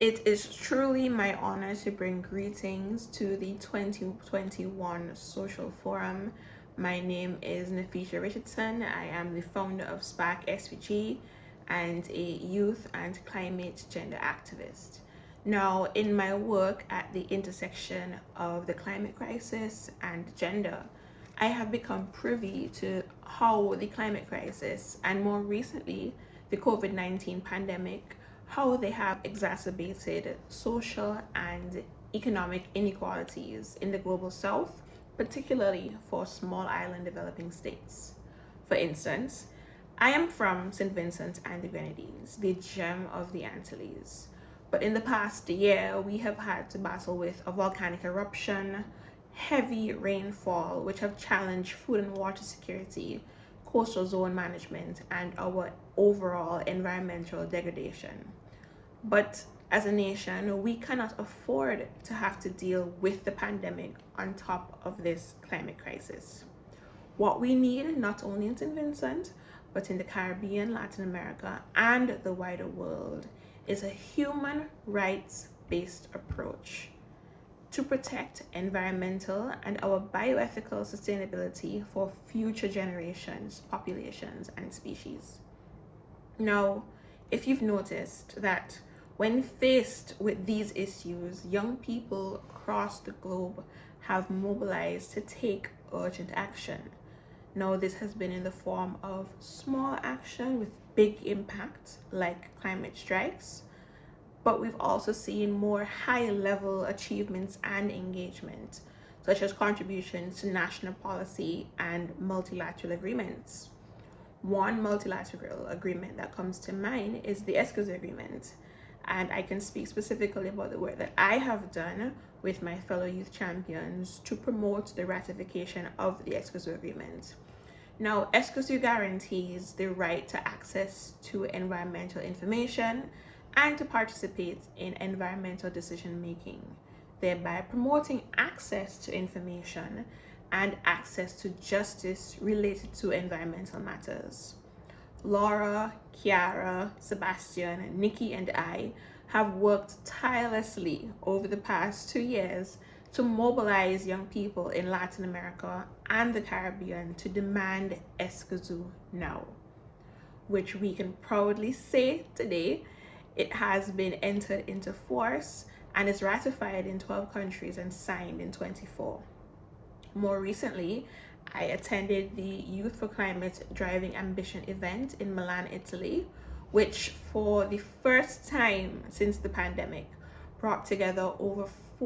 It is truly my honor to bring greetings to the 2021 Social Forum. My name is Nafisha Richardson. I am the founder of Spark SVG and a youth and climate gender activist. Now, in my work at the intersection of the climate crisis and gender, I have become privy to how the climate crisis and more recently the COVID-19 pandemic, how they have exacerbated social and economic inequalities in the global south, particularly for small island developing states. For instance, I am from St. Vincent and the Grenadines, the gem of the Antilles. But in the past year, we have had to battle with a volcanic eruption, heavy rainfall, which have challenged food and water security, coastal zone management, and our overall environmental degradation. But as a nation, we cannot afford to have to deal with the pandemic on top of this climate crisis. What we need, not only in St. Vincent, but in the Caribbean, Latin America, and the wider world, is a human rights based approach to protect environmental and our bioethical sustainability for future generations, populations, and species. Now, if you've noticed that when faced with these issues, young people across the globe have mobilized to take urgent action. Now, this has been in the form of small action with big impact, like climate strikes, but we've also seen more high level achievements and engagement, such as contributions to national policy and multilateral agreements. One multilateral agreement that comes to mind is the Escazú Agreement, and I can speak specifically about the work that I have done with my fellow youth champions to promote the ratification of the Escazú Agreement. Now, Escazú guarantees the right to access to environmental information and to participate in environmental decision making, thereby promoting access to information and access to justice related to environmental matters. Laura, Kiara, Sebastian, Nikki, and I have worked tirelessly over the past 2 years to mobilize young people in Latin America and the Caribbean to demand Escazú now, which we can proudly say today it has been entered into force and is ratified in 12 countries and signed in 24. More recently, I attended the Youth for Climate Driving Ambition event in Milan, Italy, which for the first time since the pandemic brought together over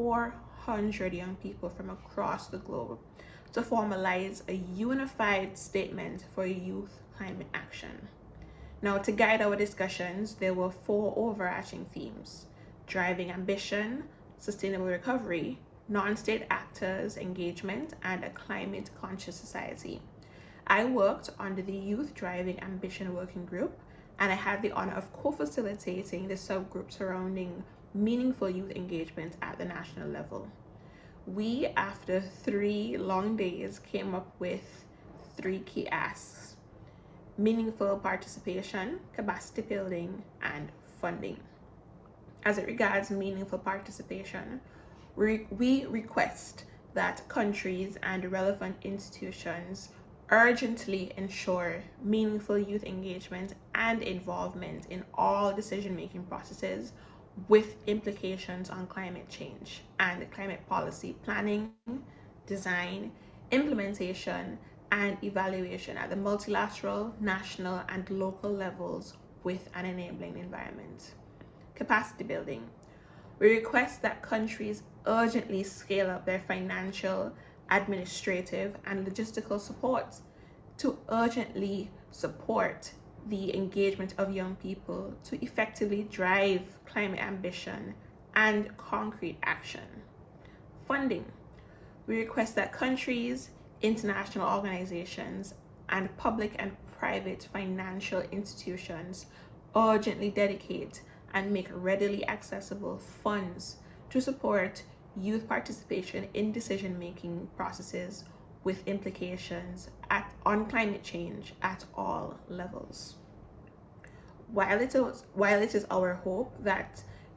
400 young people from across the globe to formalize a unified statement for youth climate action. Now, to guide our discussions, there were four overarching themes: driving ambition, sustainable recovery, non-state actors engagement, and a climate conscious society. I worked under the Youth Driving Ambition Working Group, and I had the honor of co-facilitating the subgroup surrounding meaningful youth engagement at the national level. We, after 3 long days, came up with 3 key asks: meaningful participation, capacity building, and funding. As it regards meaningful participation, we request that countries and relevant institutions urgently ensure meaningful youth engagement and involvement in all decision-making processes with implications on climate change and climate policy planning, design, implementation, and evaluation at the multilateral, national, and local levels with an enabling environment. Capacity building. We request that countries urgently scale up their financial, administrative, and logistical support to urgently support the engagement of young people to effectively drive climate ambition and concrete action. Funding. We request that countries, international organizations, and public and private financial institutions urgently dedicate and make readily accessible funds to support youth participation in decision-making processes with implications on climate change at all levels. While it is our hope that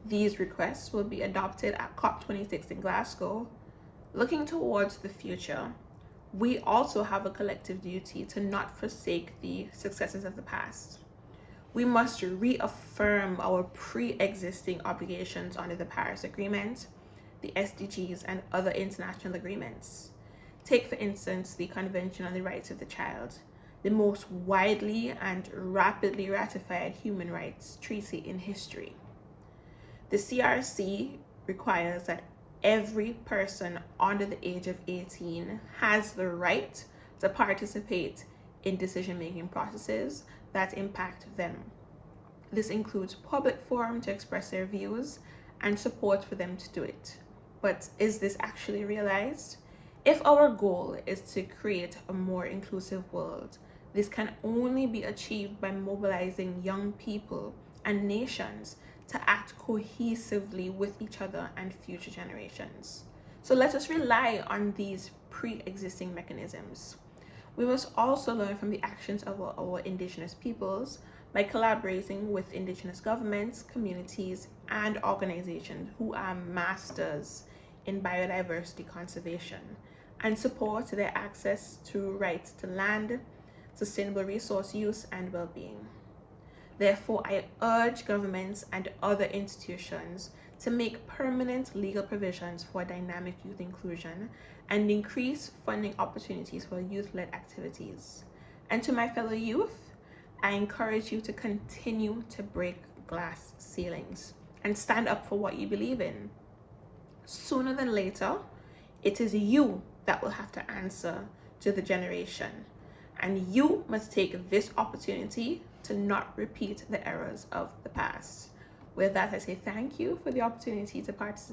These requests will be adopted at COP26 in Glasgow. Looking towards the future, we also have a collective duty to not forsake the successes of the past. We must reaffirm our pre-existing obligations under the Paris Agreement, the SDGs, and other international agreements. Take, for instance, the Convention on the Rights of the Child, the most widely and rapidly ratified human rights treaty in history. The CRC requires that every person under the age of 18 has the right to participate in decision-making processes that impact them. This includes public forum to express their views and support for them to do it. But is this actually realized? If our goal is to create a more inclusive world, this can only be achieved by mobilizing young people and nations to act cohesively with each other and future generations. So let us rely on these pre-existing mechanisms. We must also learn from the actions of our indigenous peoples by collaborating with indigenous governments, communities, and organizations who are masters in biodiversity conservation and support their access to rights to land, sustainable resource use, and well-being. Therefore, I urge governments and other institutions to make permanent legal provisions for dynamic youth inclusion and increase funding opportunities for youth-led activities. And to my fellow youth, I encourage you to continue to break glass ceilings and stand up for what you believe in. Sooner than later, it is you that will have to answer to the generation, and you must take this opportunity to not repeat the errors of the past. With that, I say thank you for the opportunity to participate.